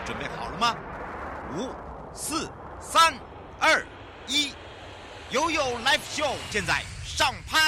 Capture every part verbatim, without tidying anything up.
准备好了吗？五、四、三、二、一，悠悠 Live Show 现在上拍。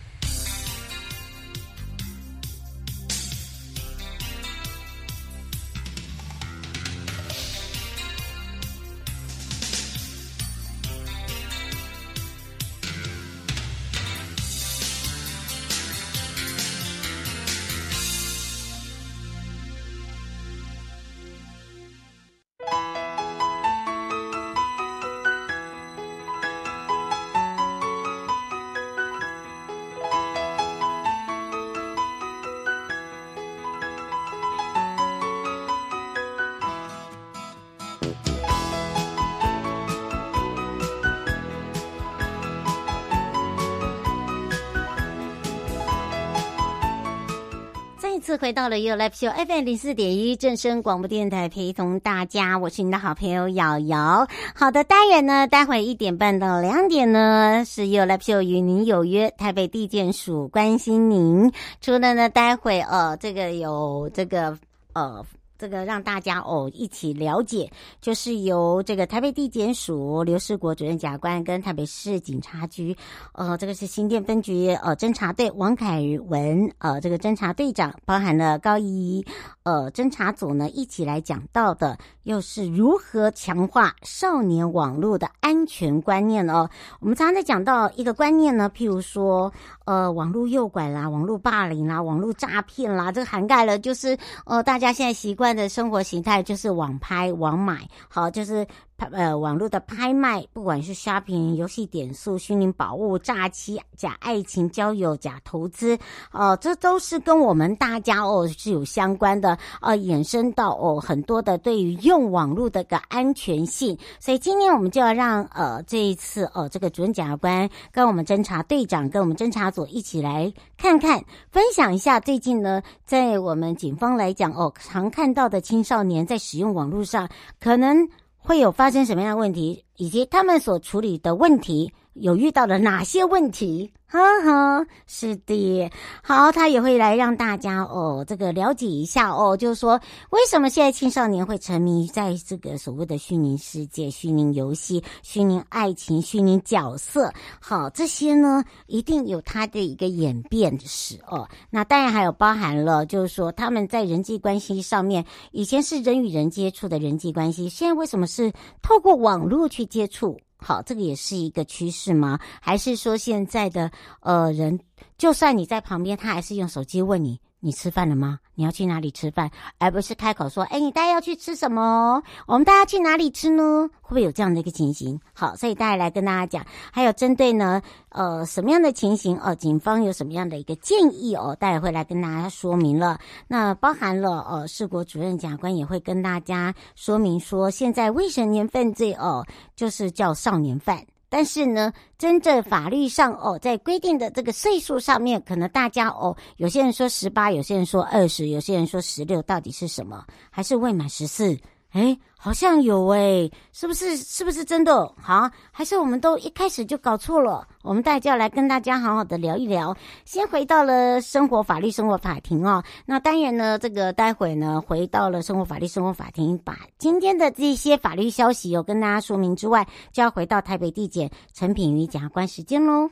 次回到了 You Live Show F M 零四点一正声广播电台，陪同大家，我是你的好朋友瑶瑶。好的，单元呢，待会一点半到两点呢，是 You Live Show 与您有约，台北地检署关心您。除了呢，待会呃，这个有这个呃。这个让大家哦一起了解，就是由这个台北地检署刘世国主任检察官跟台北市警察局，呃，这个是新店分局呃侦查队王凯文呃这个侦查队长，包含了高怡呃侦查组呢一起来讲到的，又是如何强化少年网络的安全观念哦。我们常常在讲到一个观念呢，譬如说呃网络诱拐啦、网络霸凌啦、网络诈骗啦，这个涵盖了就是呃大家现在习惯的生活形态，就是网拍、网买，好，就是呃网络的拍卖，不管是 shopping、游戏点数、虚拟宝物、诈欺、假爱情、交友、假投资，哦、呃，这都是跟我们大家哦是有相关的，呃，衍生到哦很多的对于用网络的个安全性。所以今天我们就要让呃这一次呃这个主任检察官跟我们侦查队长跟我们侦查组一起来看看，分享一下最近呢，在我们警方来讲哦，常看到的青少年在使用网络上可能会有发生什么样的问题，以及他们所处理的问题有遇到了哪些问题。哈哈，是的，好，他也会来让大家哦，这个了解一下哦，就是说为什么现在青少年会沉迷在这个所谓的虚拟世界、虚拟游戏、虚拟爱情、虚拟角色，好，这些呢一定有它的一个演变史哦。那当然还有包含了，就是说他们在人际关系上面，以前是人与人接触的人际关系，现在为什么是透过网络去接触？好，这个也是一个趋势吗？还是说现在的呃人，就算你在旁边，他还是用手机问你，你吃饭了吗？你要去哪里吃饭？而不是开口说，哎，你大家要去吃什么？我们大家去哪里吃呢？会不会有这样的一个情形？好，所以大家来跟大家讲，还有针对呢，呃，什么样的情形哦，警方有什么样的一个建议哦，大家会来跟大家说明了。那包含了呃，世国主任检察官也会跟大家说明说，现在未成年犯罪哦，就是叫少年犯。但是呢，真正法律上哦，在规定的这个岁数上面，可能大家哦，有些人说十八，有些人说二十，有些人说十六，到底是什么？还是未满十四？诶，好像有诶，是不是是不是真的？好，还是我们都一开始就搞错了？我们大家就要来跟大家好好的聊一聊。先回到了生活法律生活法庭哦，那当然呢，这个待会呢回到了生活法律生活法庭，把今天的这些法律消息有跟大家说明之外，就要回到台北地检陈品瑜检察官时间咯。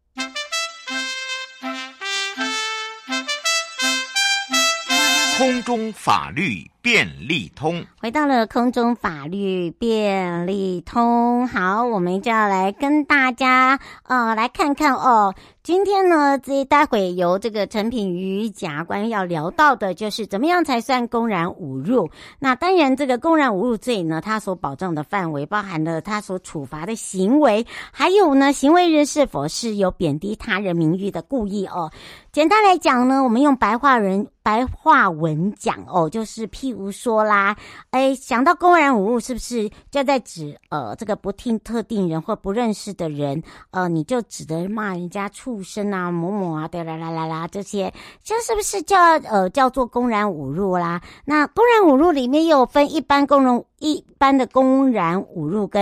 空中法律便利通， 回到了空中法律便利通。好，我们就要来跟大家呃来看看哦。今天呢，这待会由这个陈品瑜检察官要聊到的，就是怎么样才算公然侮辱。那当然，这个公然侮辱罪呢，它所保障的范围包含了它所处罚的行为，还有呢，行为人是否是有贬低他人名誉的故意哦。简单来讲呢，我们用白话人白话文讲哦，就是譬如说啦，哎，想到公然侮辱，是不是就在指呃这个不听特定人或不认识的人，呃，你就指的骂人家畜生啊、某某啊、对啦啦啦啦这些，这是不是叫呃叫做公然侮辱啦？那公然侮辱里面又有分一般公然一般的公然侮辱跟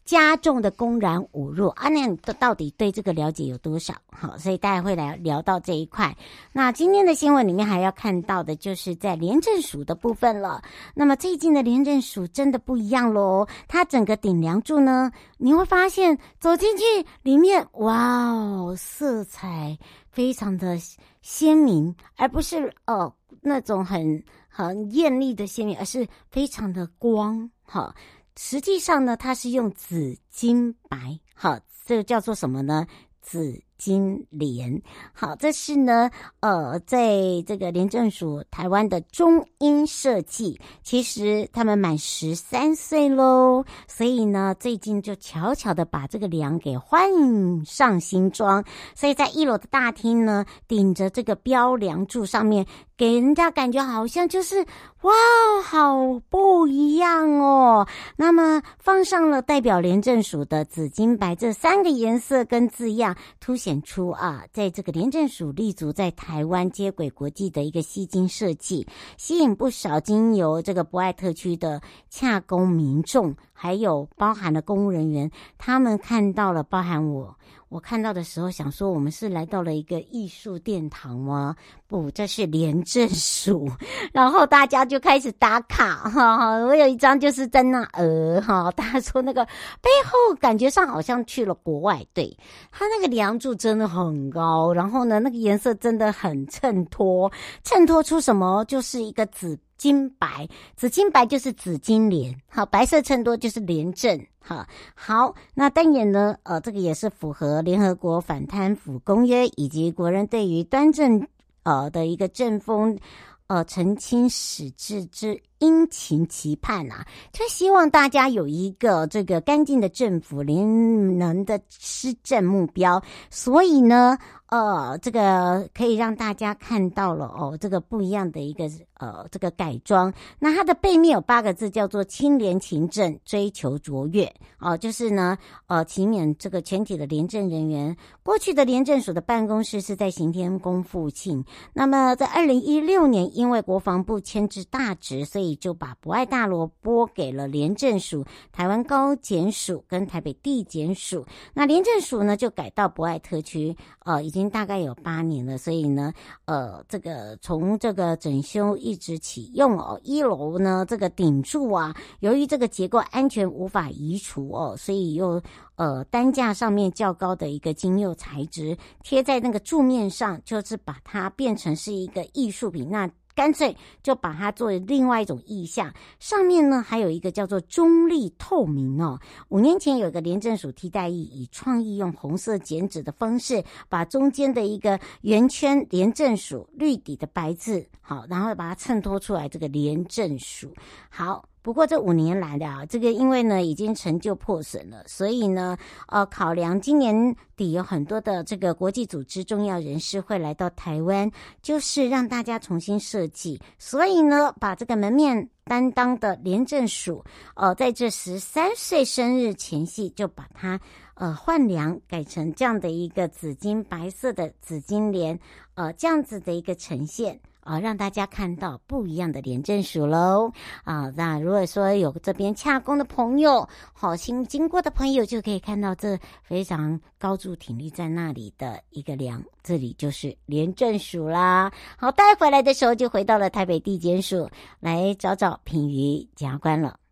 加重的公然侮辱啊，那你到底对这个了解有多少？好，所以大家会来聊到这一块。那今天的新闻里面还要看到的就是在廉政署的部分了。那么最近的廉政署真的不一样咯，它整个顶梁柱呢，你会发现走进去里面，哇哦，色彩非常的鲜明，而不是呃那种很很艳丽的鲜明，而是非常的光。好，实际上呢，它是用紫金白，好，这个叫做什么呢？紫金莲。好，这是呢呃在这个廉政署台湾的中英设计，其实他们满十三岁咯，所以呢最近就悄悄的把这个梁给换上新装，所以在一楼的大厅呢，顶着这个标梁柱上面，给人家感觉好像就是哇好不一样哦。那么放上了代表廉政署的紫金白这三个颜色跟字样，凸显出啊，在这个廉政署立足在台湾接轨国际的一个吸睛设计，吸引不少经由这个博爱特区的洽公民众，还有包含了公务人员，他们看到了，包含我我看到的时候想说，我们是来到了一个艺术殿堂吗？不，这是廉政署。然后大家就开始打卡哈，我有一张就是在那呃哈，大家说那个背后感觉上好像去了国外，对，它那个梁柱真的很高，然后呢那个颜色真的很衬托，衬托出什么？就是一个紫金白，紫金白就是紫金莲，好，白色衬托就是廉政。好，好，那当然呢，呃，这个也是符合联合国反贪腐公约以及国人对于端正呃的一个正风呃澄清始至之殷勤期盼啊，就希望大家有一个这个干净的政府、廉能的施政目标，所以呢。呃，这个可以让大家看到了哦，这个不一样的一个呃这个改装。那它的背面有八个字，叫做清廉勤政，追求卓越哦、呃，就是呢呃勤勉这个全体的廉政人员。过去的廉政署的办公室是在行天宫附近，那么在二零一六年，因为国防部迁至大直，所以就把博爱大楼拨给了廉政署、台湾高检署跟台北地检署。那廉政署呢就改到博爱特区，呃，已经大概有八年了，所以呢，呃，这个从这个整修一直启用哦，一楼呢这个顶柱啊，由于这个结构安全无法移除哦，所以又呃担架上面较高的一个金釉材质贴在那个柱面上，就是把它变成是一个艺术品。那干脆就把它作为另外一种意象，上面呢还有一个叫做中立透明哦。五年前有一个廉政署替代役以创意用红色剪纸的方式，把中间的一个圆圈廉政署绿底的白字，好，然后把它衬托出来这个廉政署。好。不过这五年来的啊，这个因为呢已经陈旧破损了，所以呢，呃，考量今年底有很多的这个国际组织重要人士会来到台湾，就是让大家重新设计，所以呢，把这个门面担当的廉政署，呃，在这十三岁生日前夕就把它呃换梁，改成这样的一个紫金白色的紫金莲，呃，这样子的一个呈现。啊，让大家看到不一样的廉政署喽！啊，那如果说有这边洽公的朋友，好经经过的朋友，就可以看到这非常高筑挺立在那里的一个梁，这里就是廉政署啦。好，带回来的时候就回到了台北地检署来找找品瑜检察官了。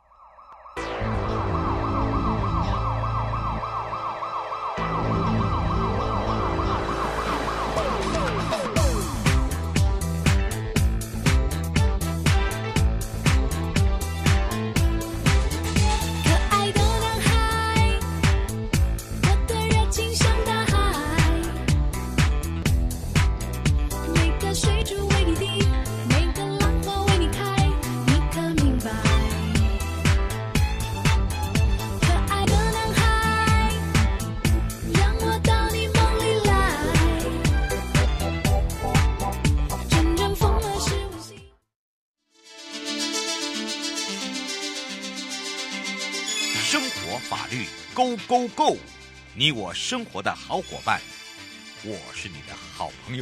Go Go Go！ 你我生活的好伙伴，我是你的好朋友哦。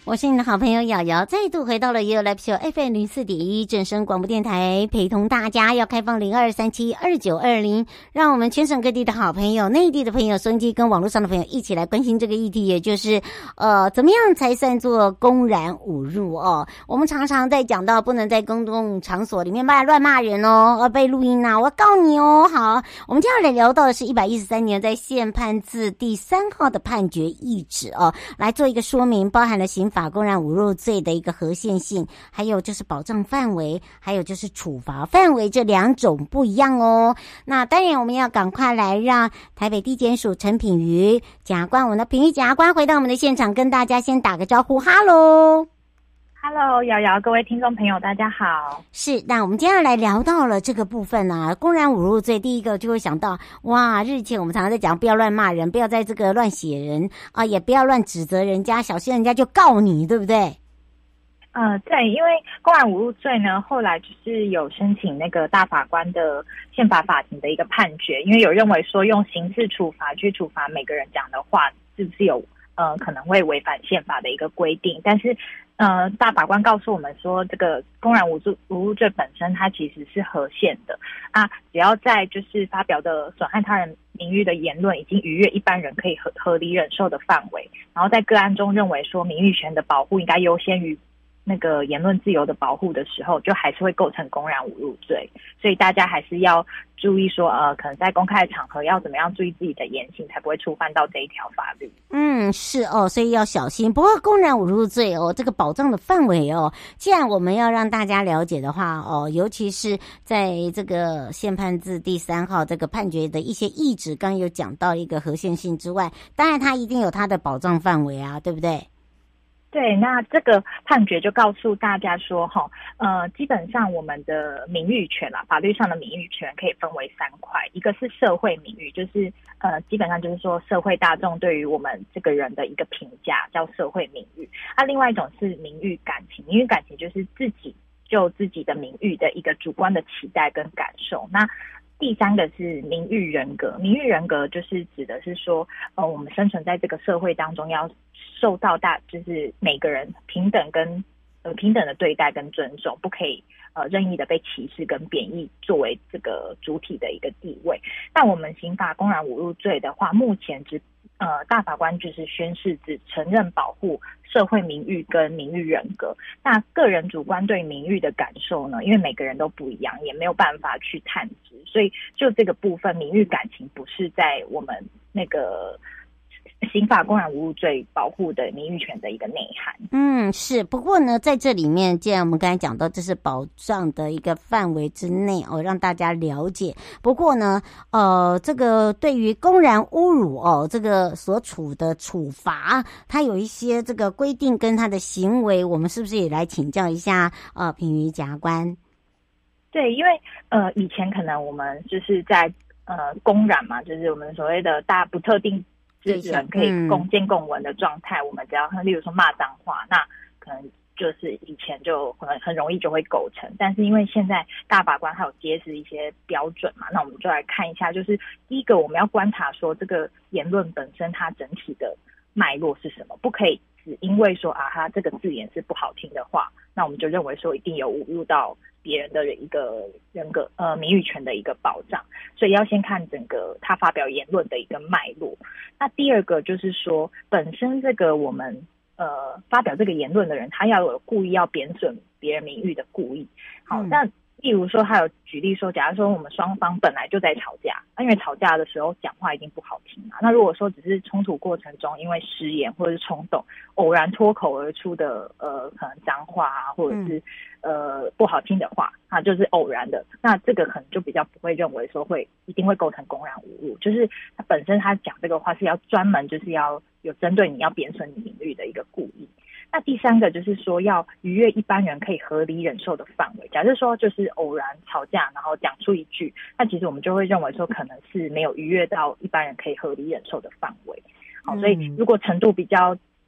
我是你的好朋友瑶瑶，再度回到了 You Live Show F M 零四点一正声广播电台，陪同大家要开放零二三七二九二零，让我们全省各地的好朋友、内地的朋友、收音机跟网络上的朋友一起来关心这个议题，也就是呃，怎么样才算做公然侮辱哦？我们常常在讲到不能在公共场所里面骂乱骂人哦，呃，被录音啊，我告你哦。好，我们接下来聊到的是一百一十三年在宪判字第三号的判决意旨哦，来做一个说明，包含了刑法公然侮辱罪的一个合宪性，还有就是保障范围，还有就是处罚范围，这两种不一样哦。那当然我们要赶快来让台北地检署陈品瑜检察官，我们的品瑜检察官回到我们的现场，跟大家先打个招呼，哈喽。 Hello， 瑶瑶，各位听众朋友，大家好。 是，那我们接下来聊到了这个部分啊，公然侮辱罪，第一个就会想到，哇，日前我们常常在讲，不要乱骂人，不要在这个乱写人啊，也不要乱指责人家，小心人家就告你，对不对？ 呃，对，因为公然侮辱罪呢，后来就是有申请那个大法官的宪法法庭的一个判决，因为有认为说用刑事处罚去处罚每个人讲的话，是不是有呃可能会违反宪法的一个规定，但是。呃，大法官告诉我们说，这个公然侮辱侮辱罪本身它其实是合宪的啊，只要在就是发表的损害他人名誉的言论已经逾越一般人可以合合理忍受的范围，然后在个案中认为说名誉权的保护应该优先于那个言论自由的保护的时候，就还是会构成公然侮辱罪。所以大家还是要注意说，呃，可能在公开的场合要怎么样注意自己的言行，才不会触犯到这一条法律。 嗯，是哦，所以要小心。不过公然侮辱罪哦，这个保障的范围哦，既然我们要让大家了解的话哦，尤其是在这个宪判字第三号这个判决的一些意旨，刚刚有讲到一个合宪性之外，当然它一定有它的保障范围啊，对不对？ 对，那这个判决就告诉大家说，哈，呃，基本上我们的名誉权啦，法律上的名誉权可以分为三块，一个是社会名誉，就是呃，基本上就是说社会大众对于我们这个人的一个评价，叫社会名誉。那、啊、另外一种是名誉感情，名誉感情就是自己就自己的名誉的一个主观的期待跟感受。那第三个是名誉人格，名誉人格就是指的是说，呃，我们生存在这个社会当中，要受到大，就是每个人平等跟呃平等的对待跟尊重，不可以呃任意的被歧视跟贬义作为这个主体的一个地位。但我们刑法公然侮辱罪的话，目前只呃大法官就是宣示只承认保护社会名誉跟名誉人格，那个人主观对名誉的感受呢，因为每个人都不一样，也没有办法去探知，所以就这个部分，名誉感情不是在我们那个刑法公然侮辱罪保护的名誉权的一个内涵。 嗯，是。不过呢，在这里面，既然我们刚才讲到这是保障的一个范围之内哦，让大家了解。不过呢，呃，这个对于公然侮辱哦，这个所处的处罚，它有一些这个规定跟他的行为，我们是不是也来请教一下呃品瑜检察官？ 对，因为呃以前可能我们就是在呃公然嘛，就是我们所谓的大不特定。就是人可以共见共闻的状态、嗯，我们只要例如说骂脏话，那可能就是以前就很很容易就会构成。但是因为现在大法官还有揭示一些标准嘛，那我们就来看一下，就是第一个我们要观察说这个言论本身它整体的脉络是什么，不可以只因为说啊它这个字眼是不好听的话，那我们就认为说一定有侮辱到别人的一个人格呃名誉权的一个保障，所以要先看整个他发表言论的一个脉络。那第二个就是说，本身这个我们呃发表这个言论的人，他要有故意要贬损别人名誉的故意。好，那、嗯、例如说，他有举例说，假如说我们双方本来就在吵架，因为吵架的时候讲话一定不好听嘛。那如果说只是冲突过程中，因为失言或者是冲动，偶然脱口而出的呃可能脏话啊，或者是、嗯、呃不好听的话，啊就是偶然的，那这个可能就比较不会认为说会一定会构成公然侮辱，就是他本身他讲这个话是要专门就是要有针对你要贬损你名誉的一个故意。那第三个就是说要逾越一般人可以合理忍受的范围，假设说就是偶然吵架然后讲出一句，那其实我们就会认为说可能是没有逾越到一般人可以合理忍受的范围。好，所以如果程度比较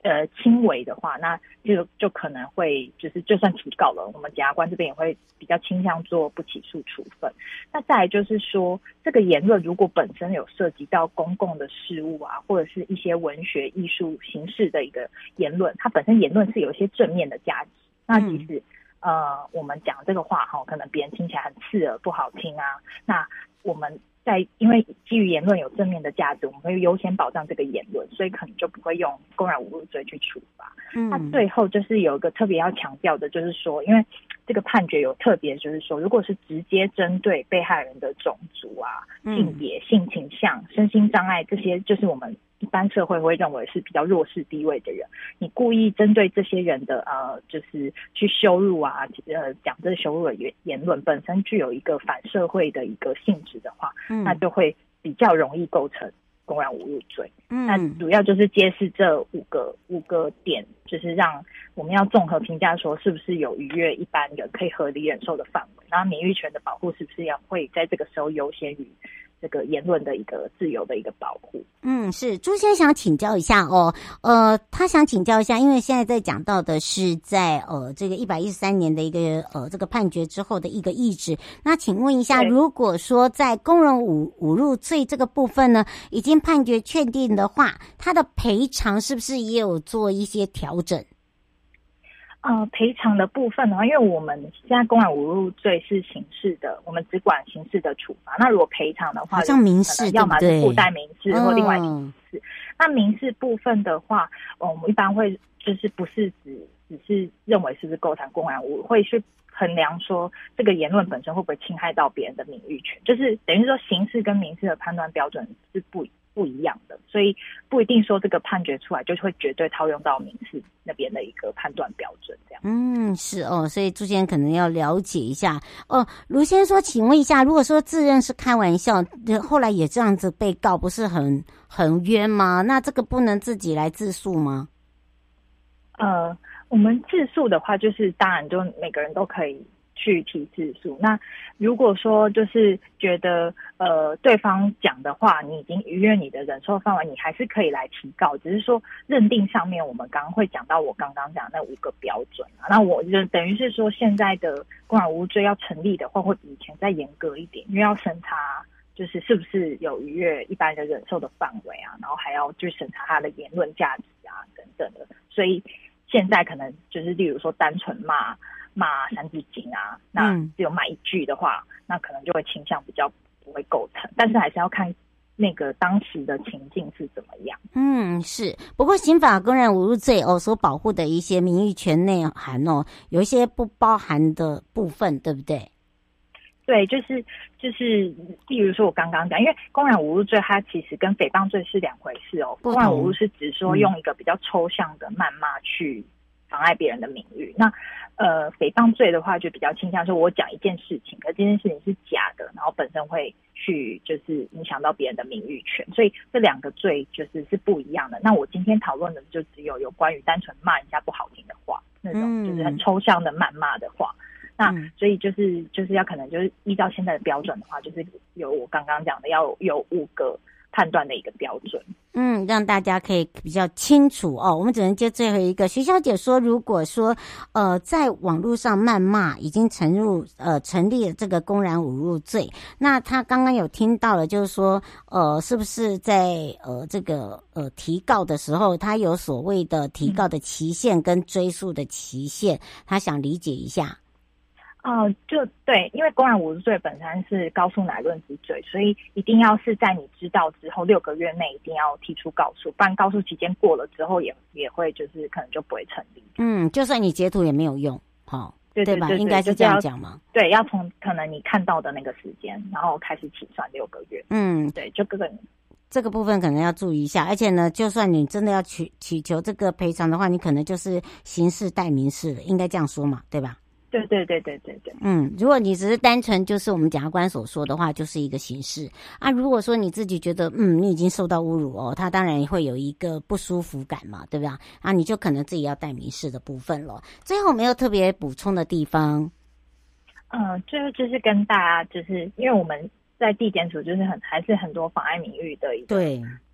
呃轻微的话，那就就可能会就是就算提告了，我们检察官这边也会比较倾向做不起诉处分。那再来就是说，这个言论如果本身有涉及到公共的事务啊，或者是一些文学、艺术形式的一个言论，它本身言论是有一些正面的价值，那其实、嗯、呃我们讲这个话哈，可能别人听起来很刺耳不好听啊，那我们在因为基于言论有正面的价值，我们会优先保障这个言论，所以可能就不会用公然侮辱罪去处罚。嗯，那最后就是有一个特别要强调的，就是说，因为这个判决有特别，就是说，如果是直接针对被害人的种族啊、性别、性倾向、身心障碍这些，就是我们一般社会会认为是比较弱势地位的人，你故意针对这些人的呃，就是去羞辱啊，呃，讲这羞辱的言言论本身具有一个反社会的一个性质的话，嗯、那就会比较容易构成公然侮辱罪。嗯，那主要就是揭示这五个五个点，就是让我们要综合评价说是不是有逾越一般人可以合理忍受的范围，然后名誉权的保护是不是要会在这个时候优先于这个言论的一个自由的一个保护。 嗯，是朱先生想请教一下哦，呃，他想请教一下，因为现在在讲到的是在呃这个一百一十三年的一个呃这个判决之后的一个意志。那请问一下，如果说在公然侮侮辱罪这个部分呢，已经判决确定的话，他的赔偿是不是也有做一些调整？ 呃，赔偿的部分的话，因为我们现在公然侮辱罪是刑事的，我们只管刑事的处罚。那如果赔偿的话， 好像民事， 要么是附带民事或另外一个刑事。嗯、那民事部分的话，呃、我们一般会就是不是只只是认为是不是构成公然侮辱，会去衡量说这个言论本身会不会侵害到别人的名誉权，就是等于说刑事跟民事的判断标准是不不一样的，所以不一定说这个判决出来就会绝对套用到民事那边的一个判断标准这样。 嗯，是哦，所以朱先生可能要了解一下哦。卢先生说，请问一下，如果说自认是开玩笑，后来也这样子被告，不是很很冤吗？那这个不能自己来自诉吗？ 呃，我们自诉的话，就是当然就每个人都可以去提自诉。那如果说就是觉得呃对方讲的话你已经逾越你的忍受范围，你还是可以来提告，只是说认定上面我们刚刚会讲到我刚刚讲的那五个标准啊。那我就等于是说现在的公然侮辱罪要成立的话，会比以前再严格一点，因为要审查就是是不是有逾越一般人忍受的范围啊，然后还要去审查他的言论价值啊等等的。所以现在可能就是例如说单纯骂骂三字经啊，那只有骂一句的话、嗯、那可能就会倾向比较不会构成，但是还是要看那个当时的情境是怎么样。 嗯，是。不过刑法公然侮辱罪哦所保护的一些名誉权内涵哦，有一些不包含的部分，对不对？ 对，就是就是，例如说我刚刚讲，因为公然侮辱罪它其实跟诽谤罪是两回事哦。公然侮辱是指说用一个比较抽象的谩骂去妨碍别人的名誉，那呃诽谤罪的话就比较倾向说我讲一件事情，可这件事情是假的，然后本身会去就是影响到别人的名誉权，所以这两个罪就是是不一样的。那我今天讨论的就只有有关于单纯骂人家不好听的话，那种就是很抽象的谩骂的话。那所以就是就是要可能就是依照现在的标准的话，就是有我刚刚讲的要有五个判断的一个标准。 嗯，让大家可以比较清楚哦。我们只能接最后一个。徐小姐说，如果说呃在网络上谩骂已经成入呃成立了这个公然侮辱罪，那她刚刚有听到了，就是说呃是不是在呃这个呃提告的时候，她有所谓的提告的期限跟追诉的期限，她想理解一下。 哦、呃，就对，因为公然侮辱罪本身是告诉乃论之罪，所以一定要是在你知道之后六个月内一定要提出告诉，不然告诉期间过了之后也也会就是可能就不会成立。嗯， 就算你截图也没有用，好、哦， 对对对, 对, 对, 对吧？应该是这样讲吗？ 对，要从可能你看到的那个时间，然后开始起算六个月。嗯，对，就各个这个部分可能要注意一下，而且呢，就算你真的要祈祈求这个赔偿的话，你可能就是刑事代民事了，应该这样说嘛，对吧？ 对对对对对对， 嗯，如果你只是单纯就是我们检察官所说的话，就是一个刑事啊。如果说你自己觉得嗯你已经受到侮辱哦，他当然会有一个不舒服感嘛，对吧？啊，你就可能自己要带民事的部分了。最后没有特别补充的地方？ 嗯、呃，最后就是跟大家就是因为我们在地检署就是很还是很多妨碍名誉的一个对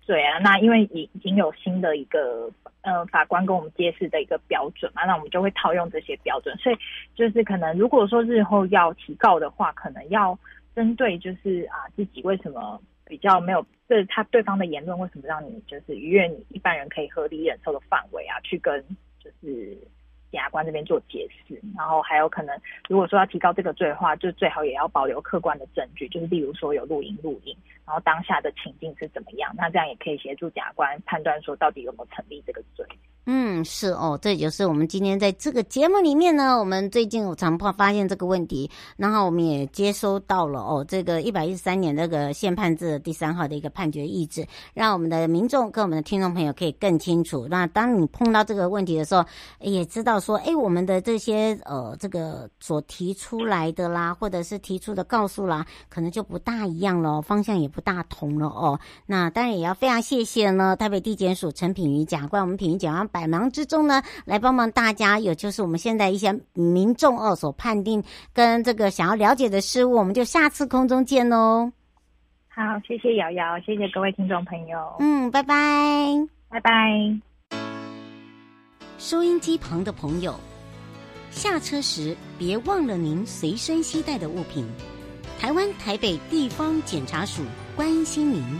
对啊，那因为已经有新的一个呃法官跟我们揭示的一个标准嘛，那我们就会套用这些标准，所以就是可能如果说日后要提告的话，可能要针对就是啊自己为什么比较没有，就是他对方的言论为什么让你就是逾越你一般人可以合理忍受的范围啊，去跟就是检察官这边做解释，然后还有可能如果说要提高这个罪的话，就最好也要保留客观的证据，就是例如说有录音录影，然后当下的情境是怎么样，那这样也可以协助检察官判断说到底有没有成立这个罪。 嗯，是哦，这就是我们今天在这个节目里面呢，我们最近我常发现这个问题，然后我们也接收到了哦，这个一百一十三年那个宪判字第三号的一个判决意志，让我们的民众跟我们的听众朋友可以更清楚。那当你碰到这个问题的时候，也知道说，哎，我们的这些呃这个所提出来的啦，或者是提出的告诉啦，可能就不大一样了，方向也不大同了哦。那当然也要非常谢谢呢，台北地检署陈品瑜检察官，我们品瑜检察官百忙之中呢，来帮忙大家，有就是我们现在一些民众哦所判定跟这个想要了解的事物，我们就下次空中见哦。 好，谢谢瑶瑶，谢谢各位听众朋友， 嗯，拜拜， 拜拜。 收音机旁的朋友，下车时别忘了您随身携带的物品。台湾台北地方检察署关心您。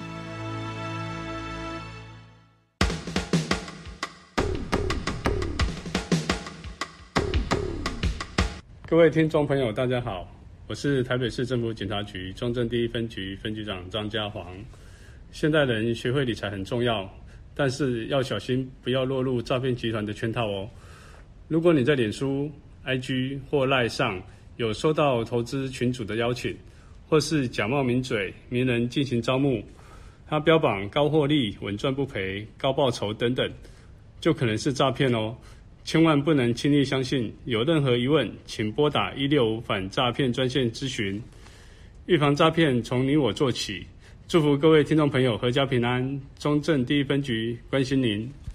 各位听众朋友大家好，我是台北市政府检察局中正第一分局分局长张家煌。现代人学会理财很重要，但是要小心不要落入诈骗集团的圈套哦。如果你在脸书、I G 或 LINE 上有收到投资群组的邀请，或是假冒名嘴、名人进行招募，他标榜高获利、稳赚不赔、高报酬等等，就可能是诈骗哦。千万不能轻易相信，有任何疑问请拨打一六五反诈骗专线咨询。预防诈骗从你我做起，祝福各位听众朋友阖家平安。中正第一分局关心您。